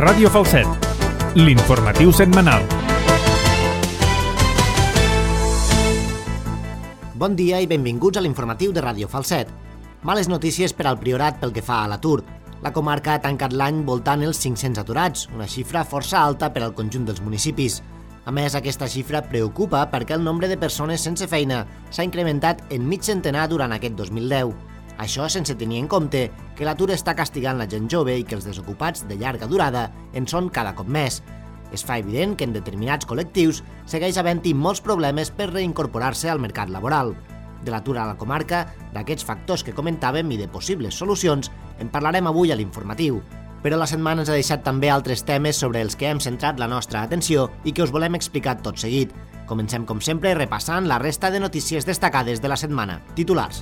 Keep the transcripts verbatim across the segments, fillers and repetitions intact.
Ràdio Falset, l'informatiu setmanal. Bon dia i benvinguts a l'informatiu de Ràdio Falset. Males notícies per al Priorat pel que fa a l'atur. La comarca ha tancat l'any voltant els cinc-cents aturats, una xifra força alta per al conjunt dels municipis. A més, aquesta xifra preocupa perquè el nombre de persones sense feina s'ha incrementat en mig centenar durant aquest dos mil deu. Això sense tenir en compte que l'atur està castigant la gent jove i que els desocupats de llarga durada en són cada cop més. Es fa evident que en determinats col·lectius segueix havent-hi molts problemes per reincorporar-se al mercat laboral. De l'atur a la comarca, d'aquests factors que comentàvem i de possibles solucions, en parlarem avui a l'informatiu. Però la setmana ens ha deixat també altres temes sobre els que hem centrat la nostra atenció i que us volem explicar tot seguit. Comencem, com sempre, repassant la resta de notícies destacades de la setmana. Titulars.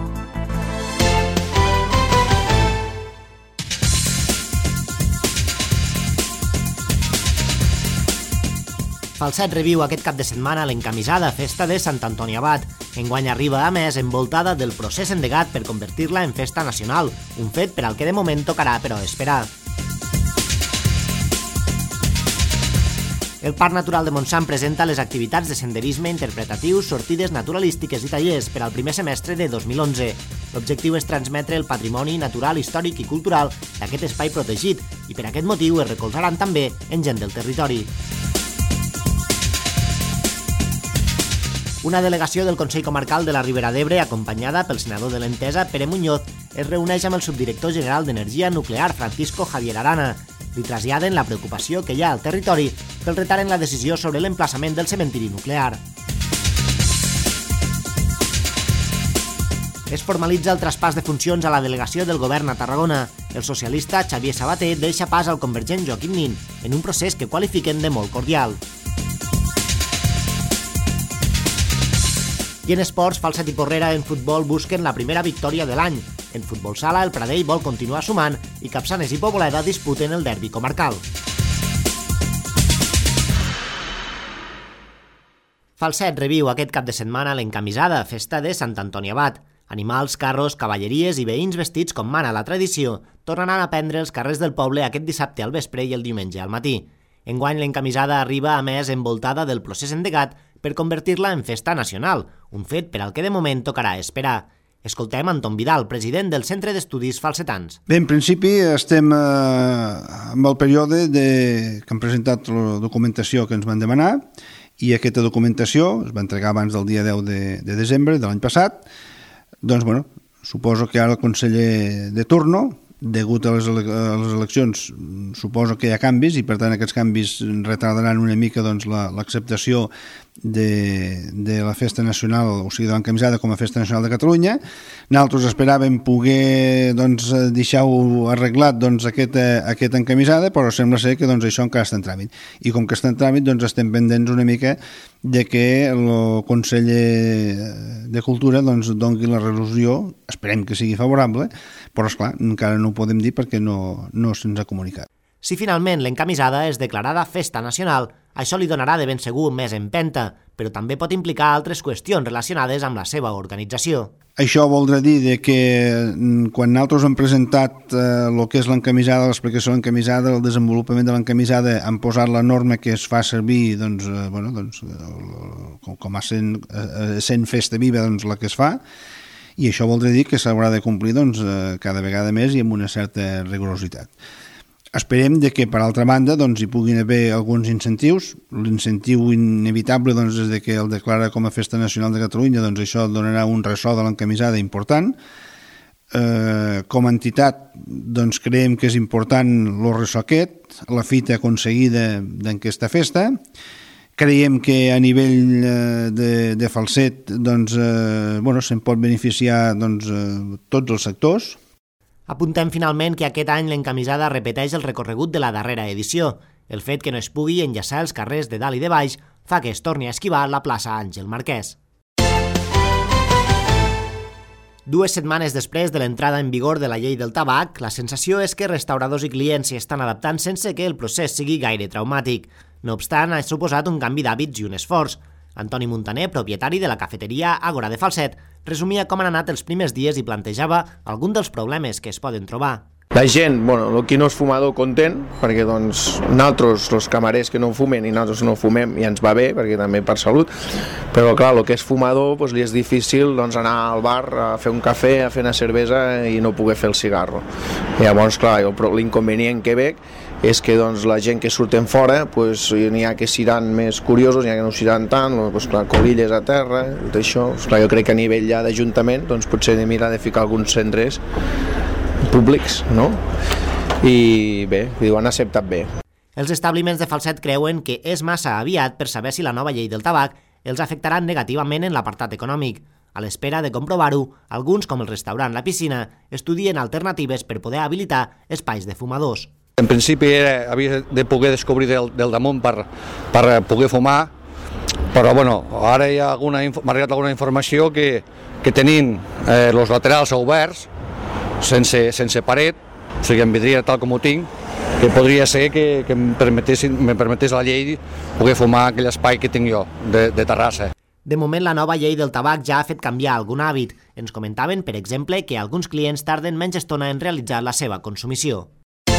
Falset reviu aquest cap de setmana l'encamisada festa de Sant Antoni Abat. Enguany arriba, a més, envoltada del procés endegat per convertir-la en festa nacional, un fet per al que de moment tocarà, però, esperar. El Parc Natural de Montsant presenta les activitats de senderisme interpretatiu, sortides naturalístiques i tallers per al primer semestre de dos mil onze. L'objectiu és transmetre el patrimoni natural, històric i cultural d'aquest espai protegit i per aquest motiu es recolzaran també en gent del territori. Una delegació del Consell Comarcal de la Ribera d'Ebre, acompanyada pel senador de l'Entesa, Pere Muñoz, es reuneix amb el subdirector general d'Energia Nuclear, Francisco Javier Arana. Li traslladen la preocupació que hi ha al territori pel retard en la decisió sobre l'emplaçament del cementiri nuclear. Es formalitza el traspàs de funcions a la delegació del govern a Tarragona. El socialista Xavier Sabater deixa pas al convergent Joaquim Nin, en un procés que qualifiquen de molt cordial. I en esports, Falset i Porrera en futbol busquen la primera victòria de l'any. En futbol sala, el Pradell vol continuar sumant i Capçanes i Poboleda disputen el derbi comarcal. Falset reviu aquest cap de setmana l'encamisada festa de Sant Antoni Abat. Animals, carros, cavalleries i veïns vestits com mana la tradició tornaran a prendre els carrers del poble aquest dissabte al vespre i el diumenge al matí. Enguany l'encamisada arriba a més envoltada del procés endegat per convertir-la en festa nacional, un fet per al que de moment tocarà esperar. Escoltem Anton Vidal, president del Centre d'Estudis Falsetans. Bé, en principi estem eh, amb el període de, que han presentat la documentació que ens van demanar i aquesta documentació es va entregar abans del dia deu de, de desembre de l'any passat. Doncs, bueno, suposo que ara el conseller de turno, degut a les, ele a les eleccions, suposo que hi ha canvis i per tant aquests canvis retardaran una mica doncs, l'acceptació la, de, de la festa nacional, o sigui, de l'encamisada com a festa nacional de Catalunya. Nosaltres esperàvem poder doncs, deixar-ho arreglat doncs, aquesta, aquesta encamisada, però sembla ser que doncs, això encara està en tràmit. I com que està en tràmit, doncs, estem pendents una mica de que el conseller de Cultura doncs, doni la resolució, esperem que sigui favorable, però esclar, encara no ho podem dir perquè no, no se'ns ha comunicat. Si finalment l'encamisada és declarada festa nacional, això li donarà de ben segur més empenta, però també pot implicar altres qüestions relacionades amb la seva organització. Això voldrà dir de que quan nosaltres hem presentat eh, el que és l'encamisada, l'explicació de l'encamisada, el desenvolupament de l'encamisada, han posat la norma que es fa servir doncs, eh, bueno, doncs, com, com a sent, eh, sent festa viva doncs, la que es fa, i això voldrà dir que s'haurà de complir doncs, eh, cada vegada més i amb una certa rigorositat. Esperem de que, per altra banda, doncs, hi puguin haver alguns incentius. L'incentiu inevitable doncs, és de que el declara com a festa nacional de Catalunya, doncs això donarà un ressò de l'encamisada important. Eh, com a entitat, doncs, creiem que és important el ressò aquest, la fita aconseguida d'aquesta festa. Creiem que a nivell de, de Falset doncs, eh, bueno, se'n pot beneficiar doncs, eh, tots els sectors. Apuntem finalment que aquest any l'encamisada repeteix el recorregut de la darrera edició. El fet que no es pugui enllaçar els carrers de dalt i de baix fa que es torni a esquivar la plaça Àngel Marquès. Dues setmanes després de l'entrada en vigor de la llei del tabac, la sensació és que restauradors i clients s'hi estan adaptant sense que el procés sigui gaire traumàtic. No obstant, ha suposat un canvi d'hàbits i un esforç. Antoni Montaner, propietari de la cafeteria Àgora de Falset, resumia com han anat els primers dies i plantejava algun dels problemes que es poden trobar. La gent, bueno, el qui no és fumador content, perquè doncs nosaltres, els camarers que no fumen i nosaltres no fumem, ja ens va bé, perquè també per salut, però clar, el que és fumador doncs, li és difícil doncs, anar al bar a fer un cafè, a fer una cervesa i no poder fer el cigarro. I llavors, clar, l'inconvenient que veig és que doncs, la gent que surten fora doncs, n'hi ha que seran més curiosos, n'hi ha que no seran tant, doncs, clar, colilles a terra, tot això. Clar, jo crec que a nivell ja d'Ajuntament doncs, potser de mirar de ficar alguns centres públics, no? I bé, ho han acceptat bé. Els establiments de Falset creuen que és massa aviat per saber si la nova llei del tabac els afectarà negativament en l'apartat econòmic. A l'espera de comprovar-ho, alguns, com el restaurant La Piscina, estudien alternatives per poder habilitar espais de fumadors. En principi era, havia de poder descobrir del, del damunt per, per poder fumar, però bueno, ara hi ha alguna, m'ha arribat alguna informació que, que tenint eh, els laterals oberts, sense, sense paret, o sigui, en vidriera tal com ho tinc, que podria ser que, que em, permetés, em permetés la llei poder fumar aquell espai que tinc jo, de, de terrassa. De moment, la nova llei del tabac ja ha fet canviar algun hàbit. Ens comentaven, per exemple, que alguns clients tarden menys estona en realitzar la seva consumició.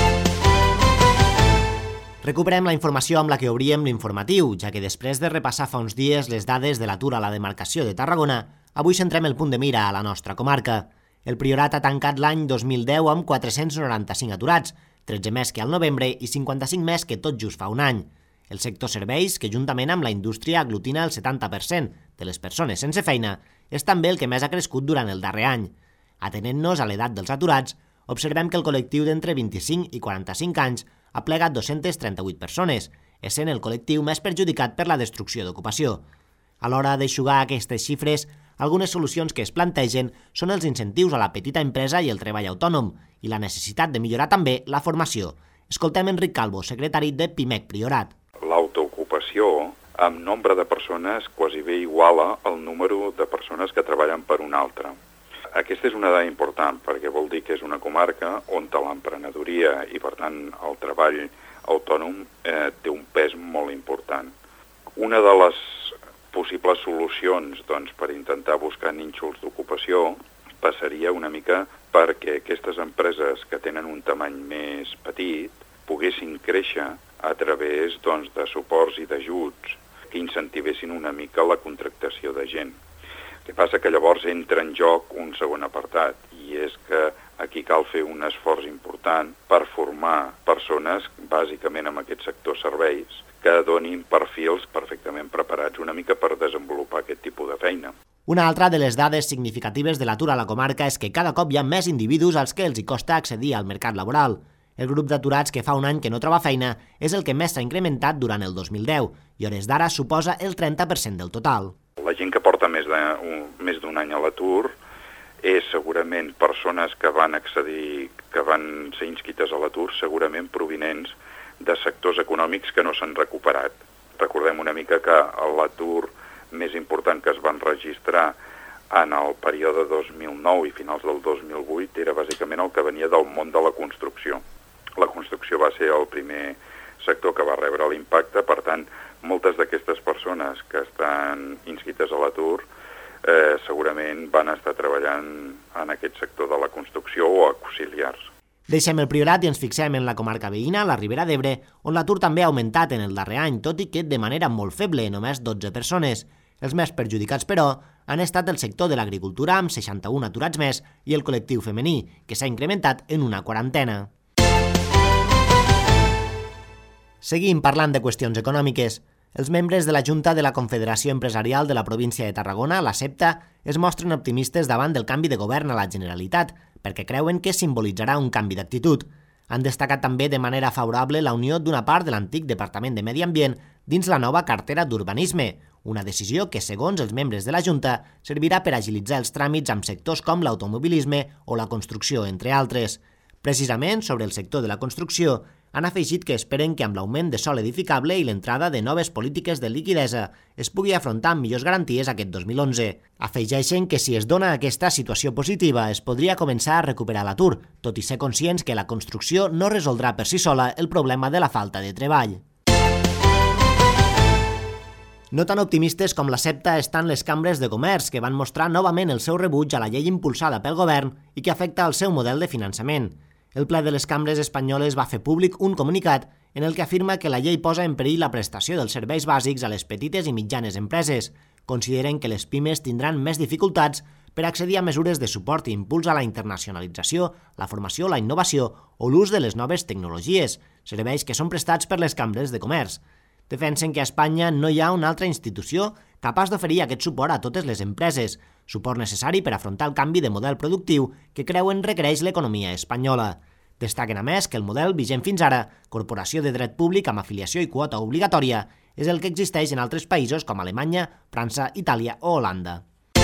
Recuperem la informació amb la que obríem l'informatiu, ja que després de repassar fa uns dies les dades de l'atur a la demarcació de Tarragona, avui centrem el punt de mira a la nostra comarca. El Priorat ha tancat l'any dos mil deu amb quatre-cents noranta-cinc aturats, tretze més que al novembre i cinquanta-cinc més que tot just fa un any. El sector serveis, que juntament amb la indústria aglutina el setanta per cent de les persones sense feina, és també el que més ha crescut durant el darrer any. Atenent-nos a l'edat dels aturats, observem que el col·lectiu d'entre vint-i-cinc i quaranta-cinc anys ha plegat dos-centes trenta-vuit persones, essent el col·lectiu més perjudicat per la destrucció d'ocupació. A l'hora d'eixugar aquestes xifres, algunes solucions que es plantegen són els incentius a la petita empresa i el treball autònom i la necessitat de millorar també la formació. Escoltem Enric Calvo, secretari de Pimec Priorat. L'autoocupació, amb nombre de persones, quasi bé iguala el número de persones que treballen per una altra. Aquesta és una dada important perquè vol dir que és una comarca on l'emprenedoria i, per tant, el treball autònom eh, té un pes molt important. Una de les possibles solucions doncs, per intentar buscar nínxols d'ocupació passaria una mica perquè aquestes empreses que tenen un tamany més petit poguessin créixer a través doncs, de suports i d'ajuts que incentivessin una mica la contractació de gent. El que passa que llavors entra en joc un segon apartat, i és que aquí cal fer un esforç important per formar persones, bàsicament en aquest sector serveis, que donin perfils perfectament preparats una mica per desenvolupar aquest tipus de feina. Una altra de les dades significatives de l'atur a la comarca és que cada cop hi ha més individus als que els hi costa accedir al mercat laboral. El grup d'aturats que fa un any que no troba feina és el que més s'ha incrementat durant el dos mil deu i hores d'ara suposa el trenta per cent del total. La gent que porta més de, un, més d'un any a l'atur és segurament persones que van accedir, que van ser inscrites a l'atur, segurament provinents de sectors econòmics que no s'han recuperat. Recordem una mica que l'atur més important que es van registrar en el període dos mil nou i finals del dos mil vuit era bàsicament el que venia del món de la construcció. La construcció va ser el primer sector que va rebre l'impacte, per tant, moltes d'aquestes persones que estan inscrites a l'atur eh, segurament van estar treballant en aquest sector de la construcció o auxiliars. Deixem el Priorat i ens fixem en la comarca veïna, la Ribera d'Ebre, on l'atur també ha augmentat en el darrer any, tot i que de manera molt feble, només dotze persones. Els més perjudicats, però, han estat el sector de l'agricultura, amb seixanta-un aturats més, i el col·lectiu femení, que s'ha incrementat en una quarantena. Seguim parlant de qüestions econòmiques. Els membres de la Junta de la Confederació Empresarial de la província de Tarragona, la CEPTA, es mostren optimistes davant del canvi de govern a la Generalitat, perquè creuen que simbolitzarà un canvi d'actitud. Han destacat també de manera favorable la unió d'una part de l'antic Departament de Medi Ambient dins la nova cartera d'Urbanisme, una decisió que, segons els membres de la Junta, servirà per agilitzar els tràmits amb sectors com l'automobilisme o la construcció, entre altres. Precisament sobre el sector de la construcció, han afegit que esperen que amb l'augment de sòl edificable i l'entrada de noves polítiques de liquidesa es pugui afrontar amb millors garanties aquest dos mil onze. Afegeixen que si es dona aquesta situació positiva es podria començar a recuperar l'atur, tot i ser conscients que la construcció no resoldrà per si sola el problema de la falta de treball. No tan optimistes com la CEPTA estan les cambres de comerç, que van mostrar novament el seu rebuig a la llei impulsada pel govern i que afecta el seu model de finançament. El ple de les cambres espanyoles va fer públic un comunicat en el que afirma que la llei posa en perill la prestació dels serveis bàsics a les petites i mitjanes empreses. Consideren que les pimes tindran més dificultats per accedir a mesures de suport i impuls a la internacionalització, la formació, la innovació o l'ús de les noves tecnologies, serveis que són prestats per les cambres de comerç. Defensen que a Espanya no hi ha una altra institució capaç d'oferir aquest suport a totes les empreses, suport necessari per afrontar el canvi de model productiu que creuen requereix l'economia espanyola. Destaquen a més que el model vigent fins ara, corporació de dret públic amb afiliació i quota obligatòria, és el que existeix en altres països com Alemanya, França, Itàlia o Holanda.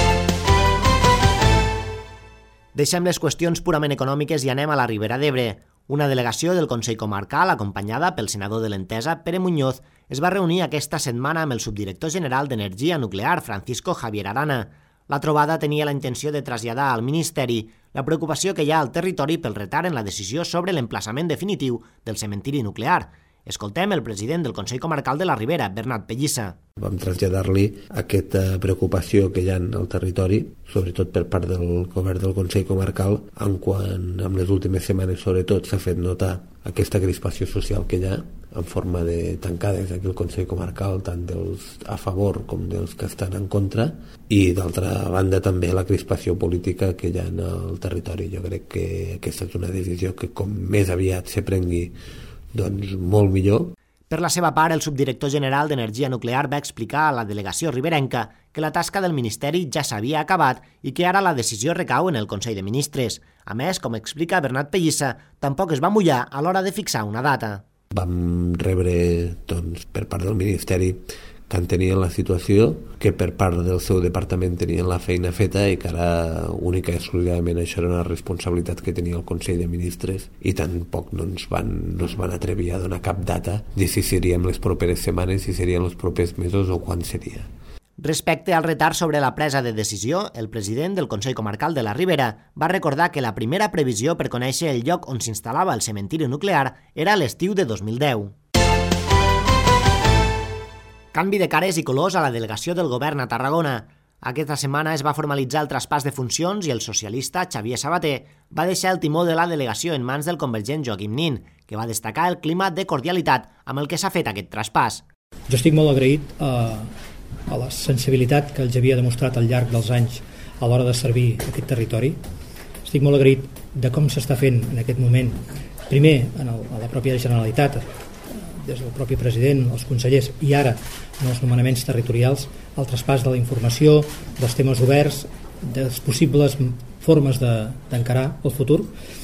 Deixem les qüestions purament econòmiques i anem a la Ribera d'Ebre. Una delegació del Consell Comarcal, acompanyada pel senador de l'Entesa, Pere Muñoz, es va reunir aquesta setmana amb el subdirector general d'Energia Nuclear, Francisco Javier Arana. La trobada tenia la intenció de traslladar al Ministeri la preocupació que hi ha al territori pel retard en la decisió sobre l'emplaçament definitiu del cementiri nuclear. Escoltem el president del Consell Comarcal de la Ribera, Bernat Pellissa. Vam traslladar-li aquesta preocupació que hi ha al territori, sobretot per part del govern del Consell Comarcal, en quan en les últimes setmanes sobretot s'ha fet notar aquesta crispació social que hi ha en forma de tancades aquí al Consell Comarcal, tant dels a favor com dels que estan en contra, i d'altra banda també la crispació política que hi ha al territori. Jo crec que aquesta és una decisió que com més aviat se prengui, doncs molt millor. Per la seva part, el subdirector general d'Energia Nuclear va explicar a la delegació riberenca que la tasca del Ministeri ja s'havia acabat i que ara la decisió recau en el Consell de Ministres. A més, com explica Bernat Pellissa, tampoc es va mullar a l'hora de fixar una data. Vam rebre, doncs, per part del Ministeri que entenien la situació, que per part del seu departament tenien la feina feta i que ara única i exclusivament això era una responsabilitat que tenia el Consell de Ministres i tampoc no ens van, no es van atrevir a donar cap data de si seríem les properes setmanes, si serien els propers mesos o quan seria. Respecte al retard sobre la presa de decisió, el president del Consell Comarcal de la Ribera va recordar que la primera previsió per conèixer el lloc on s'instal·lava el cementiri nuclear era l'estiu de dos mil deu. Canvi de cares i colors a la delegació del govern a Tarragona. Aquesta setmana es va formalitzar el traspàs de funcions i el socialista Xavier Sabater va deixar el timó de la delegació en mans del convergent Joaquim Nin, que va destacar el clima de cordialitat amb el que s'ha fet aquest traspàs. Jo estic molt agraït a, a la sensibilitat que els havia demostrat al llarg dels anys a l'hora de servir aquest territori. Estic molt agraït de com s'està fent en aquest moment, primer en el, a la pròpia Generalitat, des del propi president, els consellers i ara en els nomenaments territorials, el traspàs de la informació, dels temes oberts, de les possibles formes d'encarar de, el futur,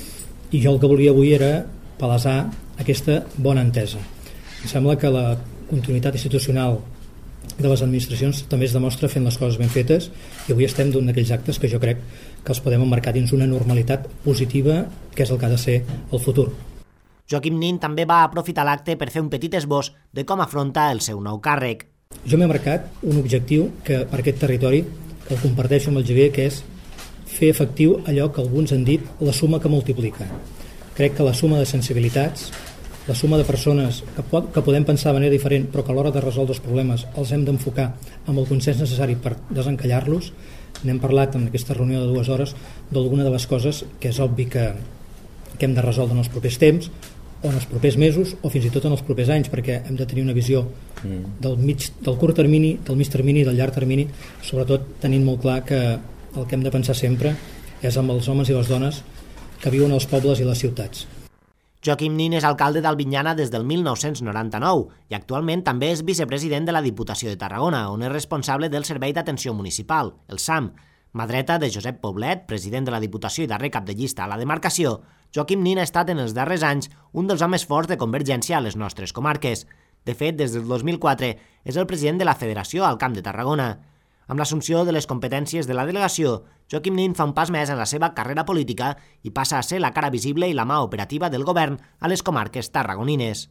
i jo el que volia avui era palesar aquesta bona entesa. Em sembla que la continuïtat institucional de les administracions també es demostra fent les coses ben fetes i avui estem d'un d'aquells actes que jo crec que els podem emmarcar dins una normalitat positiva que és el que ha de ser el futur. Joaquim Nin també va aprofitar l'acte per fer un petit esbós de com afronta el seu nou càrrec. Jo m'he marcat un objectiu que per aquest territori, que el comparteixo amb el Javier, que és fer efectiu allò que alguns han dit la suma que multiplica. Crec que la suma de sensibilitats, la suma de persones que, pot, que podem pensar de manera diferent però que a l'hora de resoldre els problemes els hem d'enfocar amb el consens necessari per desencallar-los. N'hem parlat en aquesta reunió de dues hores d'alguna de les coses que és obvi que, que hem de resoldre en els propers temps o en els propers mesos o fins i tot en els propers anys, perquè hem de tenir una visió del, mig, del curt termini, del mig termini i del llarg termini, sobretot tenint molt clar que el que hem de pensar sempre és amb els homes i les dones que viuen als pobles i les ciutats. Joaquim Nin és alcalde d'Albinyana des del mil nou-cents noranta-nou i actualment també és vicepresident de la Diputació de Tarragona, on és responsable del Servei d'Atenció Municipal, el SAM. Mà dreta de Josep Poblet, president de la Diputació i darrer cap de llista a la demarcació, Joaquim Nin ha estat en els darrers anys un dels homes forts de Convergència a les nostres comarques. De fet, des del dos mil quatre és el president de la Federació al Camp de Tarragona. Amb l'assumpció de les competències de la delegació, Joaquim Nin fa un pas més en la seva carrera política i passa a ser la cara visible i la mà operativa del govern a les comarques tarragonines.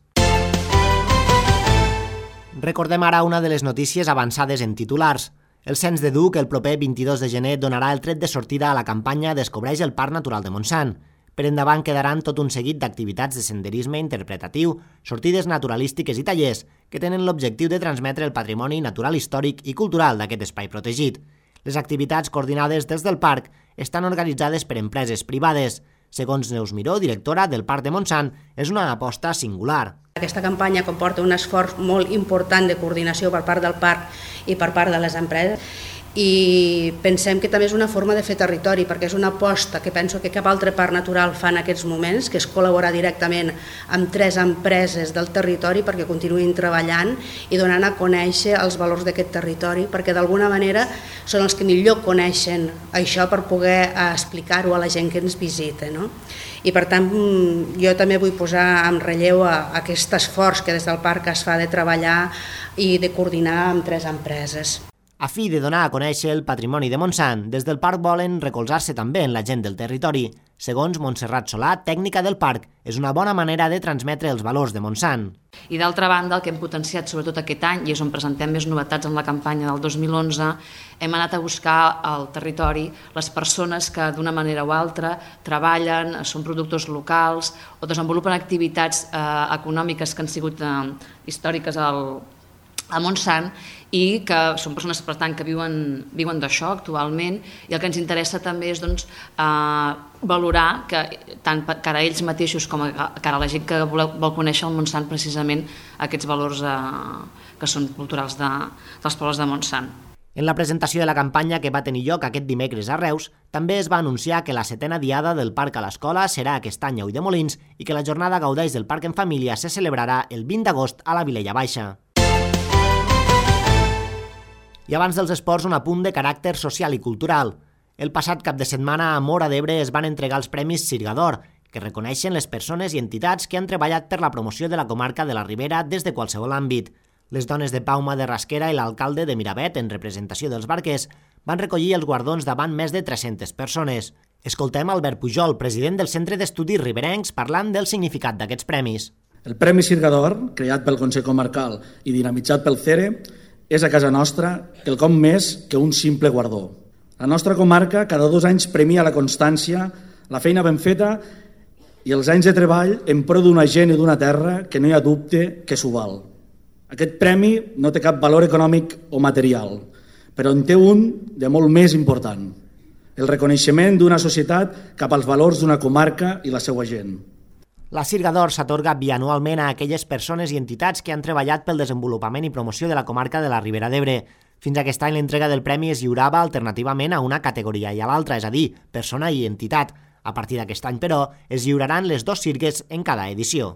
Recordem ara una de les notícies avançades en titulars. El Cens de Duc el proper vint-i-dos de gener donarà el tret de sortida a la campanya Descobreix el Parc Natural de Montsant. Per endavant quedaran tot un seguit d'activitats de senderisme interpretatiu, sortides naturalístiques i tallers que tenen l'objectiu de transmetre el patrimoni natural històric i cultural d'aquest espai protegit. Les activitats coordinades des del parc estan organitzades per empreses privades. Segons Neus Miró, directora del Parc de Montsant, és una aposta singular. Aquesta campanya comporta un esforç molt important de coordinació per part del parc i per part de les empreses i pensem que també és una forma de fer territori, perquè és una aposta que penso que cap altre parc natural fa en aquests moments, que és col·laborar directament amb tres empreses del territori perquè continuïn treballant i donant a conèixer els valors d'aquest territori, perquè d'alguna manera són els que millor coneixen això per poder explicar-ho a la gent que ens visita, no? I per tant jo també vull posar en relleu aquest esforç que des del parc es fa de treballar i de coordinar amb tres empreses. A fi de donar a conèixer el patrimoni de Montsant, des del parc volen recolzar-se també en la gent del territori. Segons Montserrat Solà, tècnica del parc, és una bona manera de transmetre els valors de Montsant. I d'altra banda, el que hem potenciat sobretot aquest any, i és on presentem més novetats en la campanya del dos mil onze, hem anat a buscar al territori les persones que d'una manera o altra treballen, són productors locals o desenvolupen activitats eh, econòmiques que han sigut eh, històriques al a Montsant i que són persones per tant que viuen, viuen d'això actualment i el que ens interessa també és doncs, eh, valorar que tant cara a ells mateixos com a cara a la gent que vol, vol conèixer el Montsant precisament aquests valors eh, que són culturals de, dels pobles de Montsant. En la presentació de la campanya que va tenir lloc aquest dimecres a Reus, també es va anunciar que la setena diada del Parc a l'Escola serà aquest any a Ulldemolins i que la jornada Gaudeix del Parc en Família se celebrarà el vint d'agost a la Vilella Baixa. I abans dels esports, un apunt de caràcter social i cultural. El passat cap de setmana a Móra d'Ebre es van entregar els Premis Sirgador, que reconeixen les persones i entitats que han treballat per la promoció de la comarca de la Ribera des de qualsevol àmbit. Les dones de Pauma de Rasquera i l'alcalde de Miravet, en representació dels barquers, van recollir els guardons davant més de tres-centes persones. Escoltem Albert Pujol, president del Centre d'Estudis Riberencs, parlant del significat d'aquests premis. El Premi Sirgador, creat pel Consell Comarcal i dinamitzat pel C E R E, és a casa nostra quelcom més que un simple guardó. La nostra comarca cada dos anys premia la constància, la feina ben feta i els anys de treball en pro d'una gent i d'una terra que no hi ha dubte que s'ho val. Aquest premi no té cap valor econòmic o material, però en té un de molt més important, el reconeixement d'una societat cap als valors d'una comarca i la seva gent. La Sirgador s'atorga bianualment a aquelles persones i entitats que han treballat pel desenvolupament i promoció de la comarca de la Ribera d'Ebre. Fins aquest any l'entrega del premi es lliurava alternativament a una categoria i a l'altra, és a dir, persona i entitat. A partir d'aquest any, però, es lliuraran les dos sirgues en cada edició.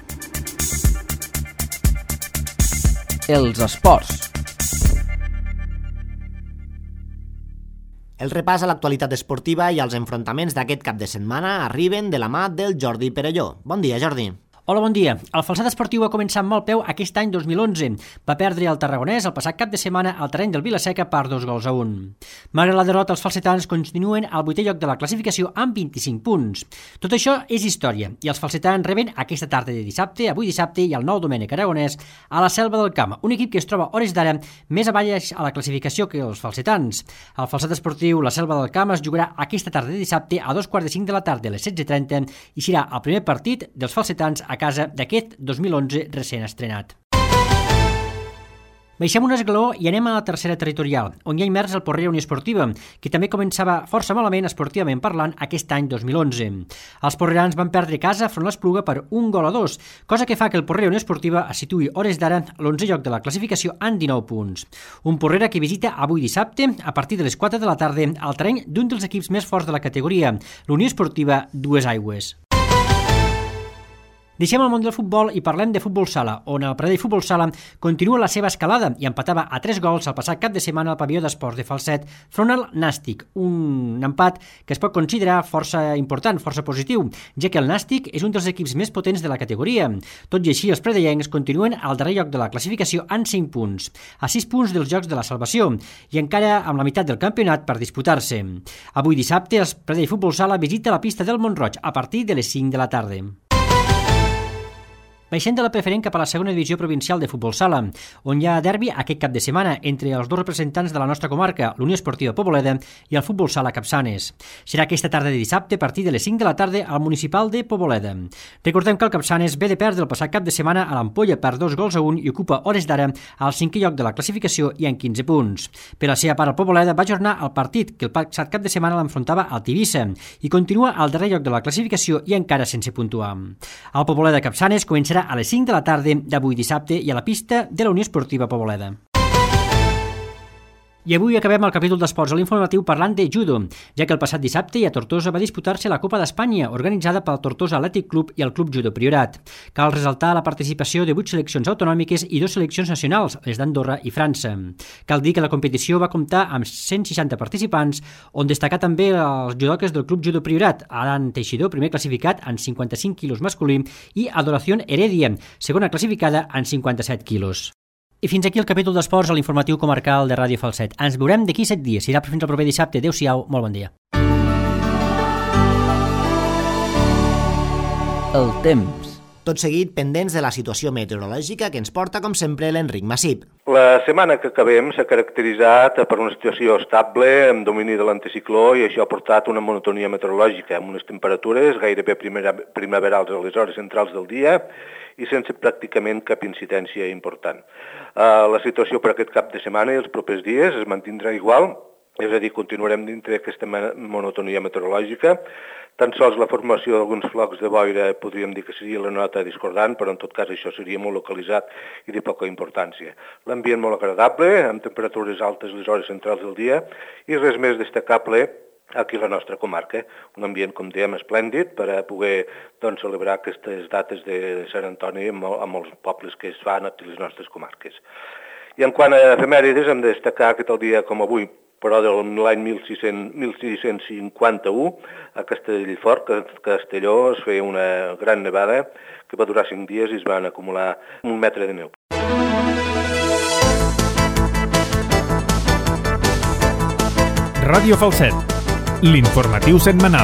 Els esports. El repàs a l'actualitat esportiva i als enfrontaments d'aquest cap de setmana arriben de la mà del Jordi Perelló. Bon dia, Jordi. Hola, bon dia. El Falset Esportiu ha començat amb mal peu aquest any dos mil onze. Va perdre el Tarragonès el passat cap de setmana al terreny del Vilaseca per dos gols a un. Malgrat la derrota, els falsetans continuen al vuitè lloc de la classificació amb vint-i-cinc punts. Tot això és història i els falsetans reben aquesta tarda de dissabte, avui dissabte i el nou Domènec Aragonès a la Selva del Camp, un equip que es troba hores d'ara més avall a la classificació que els falsetans. El Falset Esportiu La Selva del Camp es jugarà aquesta tarda de dissabte a dos quarts de cinc de la tarda a les setze trenta i serà el primer partit dels falsetans a casa d'aquest dos mil onze recent estrenat. Baixem un esglaó i anem a la tercera territorial, on hi ha immers el Porrera Unió Esportiva, que també començava força malament esportivament parlant aquest any dos mil onze. Els porrerans van perdre casa front l'Espluga per un gol a dos, cosa que fa que el Porrera Unió Esportiva es situï hores d'ara a l'onzè lloc de la classificació amb dinou punts. Un Porrera que visita avui dissabte, a partir de les quatre de la tarda, al terreny d'un dels equips més forts de la categoria, l'Unió Esportiva Dues Aigües. Deixem el món del futbol i parlem de futbol sala, on el Pradell Futbol Sala continua la seva escalada i empatava a tres gols el passat cap de setmana al pavelló d'esports de Falset front al Nàstic, un empat que es pot considerar força important, força positiu, ja que el Nàstic és un dels equips més potents de la categoria. Tot i així, els pradellencs continuen al darrer lloc de la classificació amb cinc punts, a sis punts dels jocs de la salvació, i encara amb la meitat del campionat per disputar-se. Avui dissabte, el Pradell Futbol Sala visita la pista del Mont-roig a partir de les cinc de la tarda. Baixem de la preferent cap a la segona divisió provincial de futbol sala, on hi ha derbi aquest cap de setmana entre els dos representants de la nostra comarca, l'Unió Esportiva Poboleda i el futbol sala Capçanes. Serà aquesta tarda de dissabte a partir de les cinc de la tarda al municipal de Poboleda. Recordem que el Capçanes ve de perdre el passat cap de setmana a l'Ampolla per dos gols a un i ocupa hores d'ara al cinquè lloc de la classificació i en quinze punts. Per la seva part, el Poboleda va ajornar el partit que el passat cap de setmana l'enfrontava al Tivissa i continua al darrer lloc de la classificació i encara sense puntuar. El Poboleda Capçanes començarà a les cinc de la tarda d'avui dissabte i a la pista de la Unió Esportiva Poboleda. I avui acabem el capítol d'esports a l'informatiu parlant de judo, ja que el passat dissabte i a Tortosa va disputar-se la Copa d'Espanya, organitzada pel Tortosa Atlètic Club i el Club Judo Priorat. Cal resaltar la participació de vuit seleccions autonòmiques i dues seleccions nacionals, les d'Andorra i França. Cal dir que la competició va comptar amb cent seixanta participants, on destacar també els judoques del Club Judo Priorat, Alan Teixidor, primer classificat en cinquanta-cinc quilos masculí, i Adoración Heredia, segona classificada en cinquanta-set quilos. I fins aquí el capítol d'esports a l'informatiu comarcal de Ràdio Falset. Ens veurem d'aquí set dies. Serà fins al proper dissabte. Adéu-siau, molt bon dia. El temps. Tot seguit, pendents de la situació meteorològica que ens porta, com sempre, l'Enric Massip. La setmana que acabem s'ha caracteritzat per una situació estable, amb domini de l'anticicló, i això ha portat una monotonia meteorològica, amb unes temperatures gairebé primaverals a les hores centrals del dia i sense pràcticament cap incidència important. Uh, la situació per aquest cap de setmana i els propers dies es mantindrà igual, és a dir, continuarem dintre d'aquesta monotonia meteorològica. Tan sols la formació d'alguns flocs de boira podríem dir que seria la nota discordant, però en tot cas això seria molt localitzat i de poca importància. L'ambient molt agradable, amb temperatures altes les hores centrals del dia, i res més destacable aquí a la nostra comarca. Un ambient, com dèiem, esplèndid per a poder doncs, celebrar aquestes dates de Sant Antoni amb, amb els pobles que es fan a les nostres comarques. I en quant a efemèrides, hem de destacar que tal dia com avui, però de l'any mil sis-cents cinquanta-u, a Castellfort, a Castelló, es feia una gran nevada que va durar cinc dies i es van acumular un metre de neu. Ràdio Falset, l'informatiu setmanal.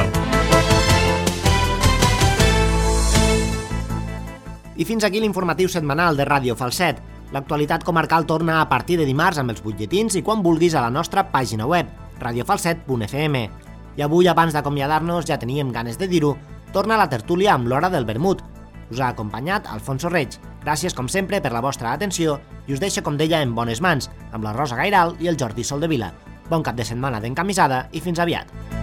I fins aquí l'informatiu setmanal de Ràdio Falset. L'actualitat comarcal torna a partir de dimarts amb els butlletins i quan vulguis a la nostra pàgina web, radio falset punt f m. I avui, abans d'acomiadar-nos, ja teníem ganes de dir-ho, torna la tertúlia amb l'Hora del Vermut. Us ha acompanyat Alfonso Reig. Gràcies, com sempre, per la vostra atenció i us deixo, com deia, en bones mans, amb la Rosa Gairal i el Jordi Soldevila. Bon cap de setmana d'encamisada i fins aviat.